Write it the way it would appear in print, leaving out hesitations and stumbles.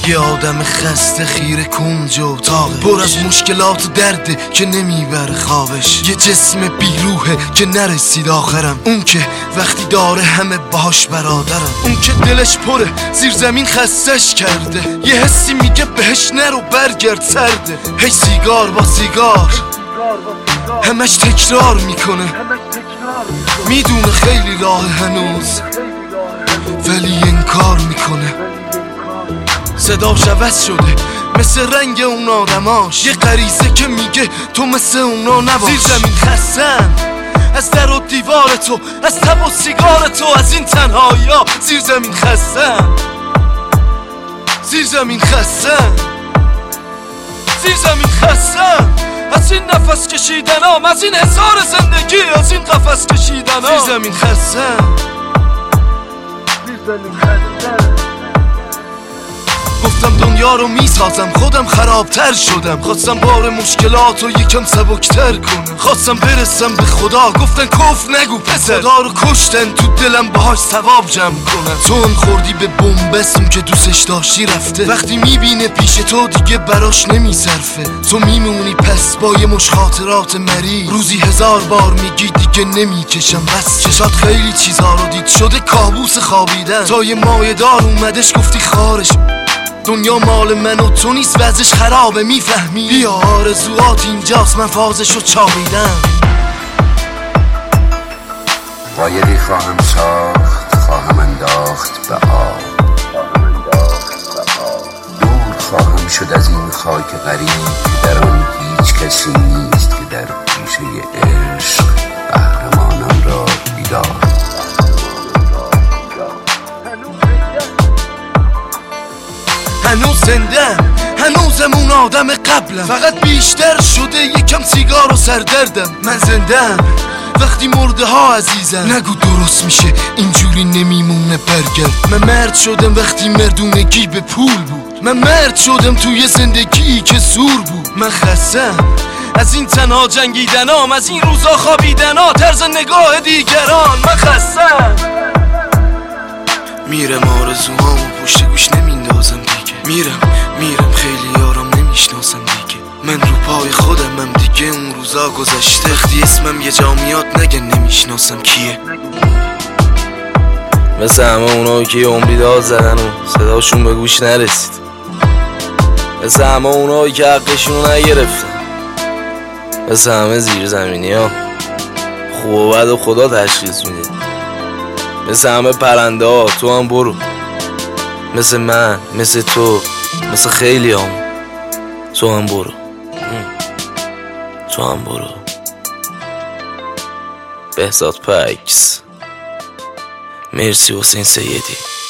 یه آدم خسته خیره کنج اتاقه، پر از مشکلات و درده که نمیبره خوابش. یه جسم بیروحه که نرسید آخرم، اون که وقتی داره همه باش برادرم. اون که دلش پره زیر زمین خستش کرده، یه حسی میگه بهش نرو برگرد سرده. هی سیگار با سیگار همش تکرار میکنه، میدونه خیلی راه هنوز ولی انکار میکنه. صداش عوض شده مثل رنگ اون آدماش، یه غریزه که میگه تو مثل اونا نباش. زیر زمین خستم از در و دیوار تو، از تب و سیگار تو، از این تنهایی ها. زیر زمین خستم، زیر زمین خستم، زیر زمین خستم از این نفس کشیدنام، از این هزار زندگی، از این قفس کشیدنام. زیر زمین خستم، زیر زمین خستم. گفتم دنیا رو میسازم، خودم خرابتر شدم. خواستم بار مشکلات رو یکم سبکتر کنم، خواستم برسم به خدا. گفتن کف نگو پسر، خدا رو کشتن تو دلم باهاش ثواب جمع کنم. تو هم خوردی به بومبستون که دوستش داشتی رفته، وقتی میبینه پیش تو دیگه براش نمیصرفه. تو میمونی پس با یه مش خاطرات مری، روزی 1000 بار میگی دیگه نمیکشم بس. چشات خیلی چیزا رو دید، شده کابوس خوابیدن. تا یه مایه دار اومدش گفتی خارش، دنیا مال من و تو نیست، وضعش خرابه میفهمی. بیا آرزوات اینجاست، من فازشو چاقیدم. قایقی خواهم ساخت، خواهم انداخت به آب، دور خواهم شد از این خاک غریب که در آن هیچ کسی نیست که در پیشه عشق قهرمانم را بیدار. هنوز زندم، هنوزم اون آدم قبلم، فقط بیشتر شده یکم سیگار و سردردم. من زندم وقتی مرده ها عزیزم، نگو درست میشه اینجوری نمیمونه برگرد. من مرد شدم وقتی مردونگی به پول بود، من مرد شدم توی زندگی که زور بود. من خستم از این تنها جنگیدنام، از این روزا خوابیدنا، طرز نگاه دیگران. من خستم، میرم آرزوهامو پشت گوش نمیندازم دیگه. میرم خیلی یارم نمیشناسم دیگه. من رو پای خودمم دیگه، اون روزا گذشته. وقتی اسمم یه جا میاد نگن نمیشناسم کیه. مثل همه اونایی که عمری داد زدن و صداشون به گوش نرسید، مثل همه اونایی که حقشون نگرفتن، مثل همه زیر زمینی ها خوب و بد و خدا تشخیص میده. مثل همه پرنده ها تو هم برو، مثل من، مثل تو، مثل خیلی هم تو هم برو، تو هم برو. بهزاد پکس. مرسی حسین سیدی.